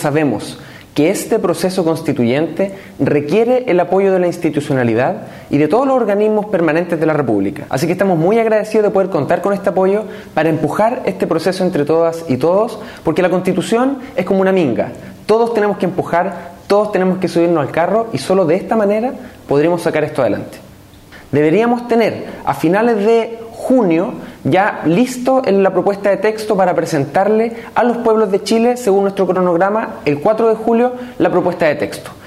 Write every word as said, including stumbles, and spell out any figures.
Sabemos que este proceso constituyente requiere el apoyo de la institucionalidad y de todos los organismos permanentes de la República. Así que estamos muy agradecidos de poder contar con este apoyo para empujar este proceso entre todas y todos, porque la Constitución es como una minga. Todos tenemos que empujar, todos tenemos que subirnos al carro y solo de esta manera podremos sacar esto adelante. Deberíamos tener a finales de junio ya listo en la propuesta de texto para presentarle a los pueblos de Chile, según nuestro cronograma, el cuatro de julio, la propuesta de texto.